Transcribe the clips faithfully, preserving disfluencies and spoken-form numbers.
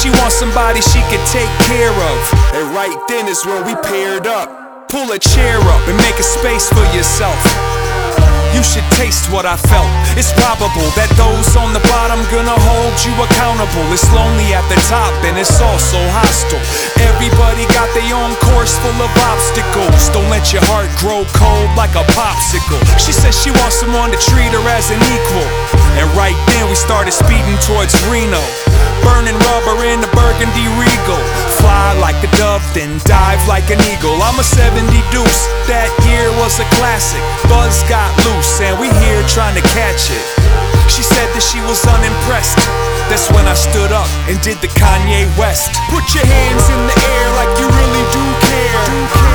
she wants somebody she could take care of. And right then is when we paired up. Pull a chair up and make a space for yourself. You should taste what I felt. It's probable that those on the bottom gonna hold you accountable. It's lonely at the top and it's also hostile. Everybody got their own course full of obstacles. Don't let your heart grow cold like a popsicle. She says she wants someone to treat her as an equal. And right then we started speeding towards Reno, burning rubber in the burgundy Regal. Fly like a dove, then dive like an eagle. I'm a seventy deuce, that year was a classic. Buzz got loose and we here trying to catch it. She said that she was unimpressed. That's when I stood up and did the Kanye West. Put your hands in the air like you really do care.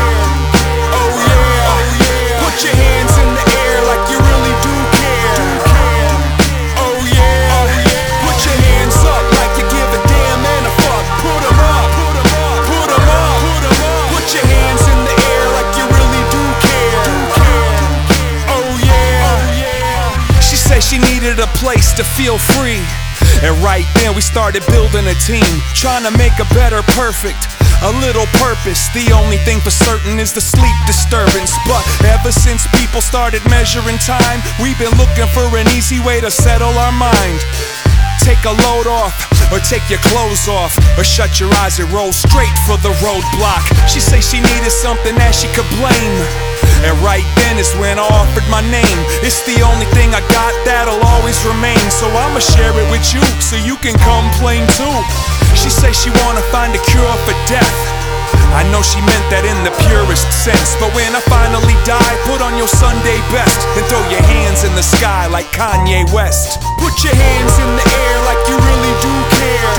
Oh yeah, put your hands in the air like you really do care. Oh yeah, put your hands up like you give a damn and a fuck. Put 'em up, put 'em up, put your hands in the air like you really do care. Oh yeah. She said she needed a place to feel free. And right then we started building a team, trying to make a better perfect. A little purpose, the only thing for certain is the sleep disturbance. But ever since people started measuring time, we've been looking for an easy way to settle our mind. Take a load off, or take your clothes off, or shut your eyes and roll straight for the roadblock. She say she needed something that she could blame. And right then is when I offered my name. It's the only thing I got that'll always remain. So I'ma share it with you, so you can complain too. She say she wanna find a cure for death. I know she meant that in the purest sense. But when I finally die, put on your Sunday best and throw your hands in the sky like Kanye West. Put your hands in the air like you really do care.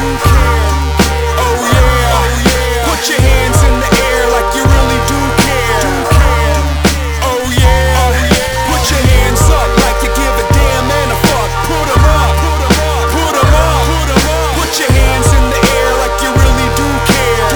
Oh yeah, put your hands in the air like you really do care. Oh yeah, put your hands up like you give a damn and a fuck. Put 'em up, put 'em up, put your hands in the air like you really do care.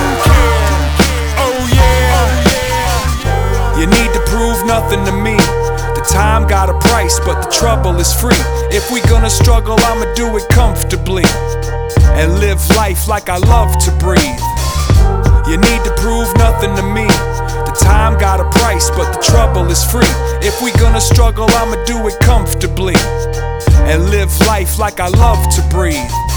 Oh yeah, you need to prove nothing to me. The time got a price, but the trouble is free. If we gonna struggle, I'ma do it comfortably and live life like I love to breathe. You need to prove nothing to me. The time got a price, but the trouble is free. If we gonna struggle, I'ma do it comfortably and live life like I love to breathe.